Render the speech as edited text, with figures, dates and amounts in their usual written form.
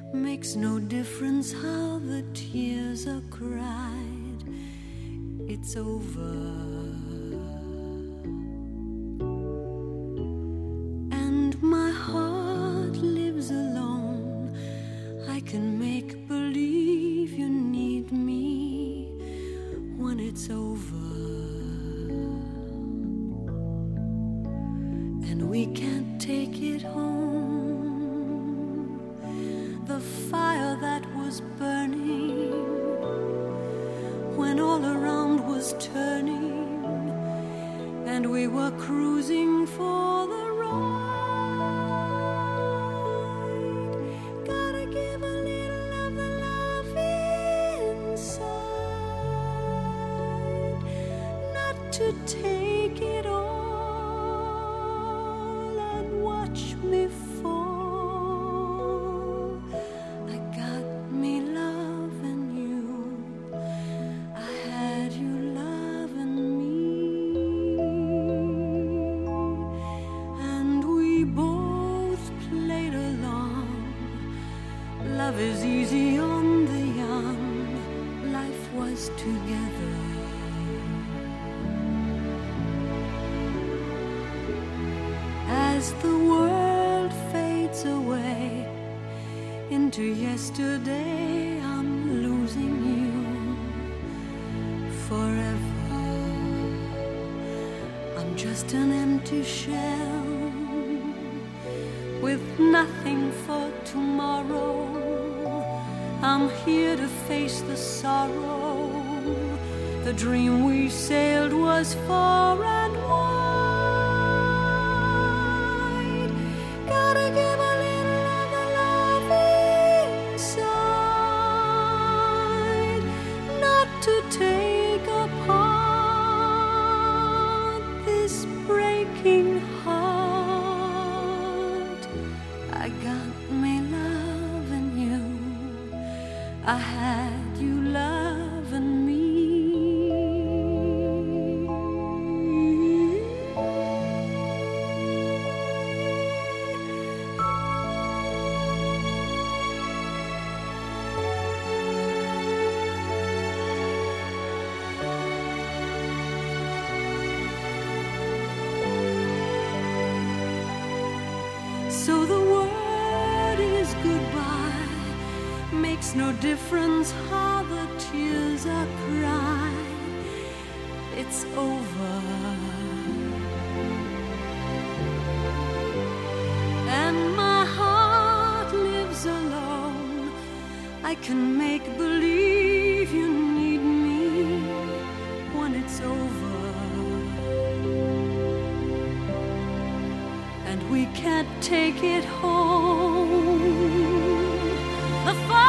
Makes no difference how the tears are cried. It's over. And my heart lives alone. I can make believe you need me when it's over. And we can't take it home. The fire that was burning when all around was turning, and we were cruising for the ride. Gotta give a little of the love inside, not to take it all and watch me fall. I got me loving you. I had you loving me, and we both played along. Love is easy on the young. Life was together. As the world fades away into yesterday, I'm losing you forever. I'm just an empty shell with nothing for tomorrow. I'm here to face the sorrow. The dream we sailed was far and wide. Gotta give a little of the love inside, not to take apart this breaking heart. I got me loving you. I had you loving me. So the word is goodbye. Makes no difference how the tears are cried. It's over. And my heart lives alone. I can make believe you need me when it's over. And we can't take it home. The fire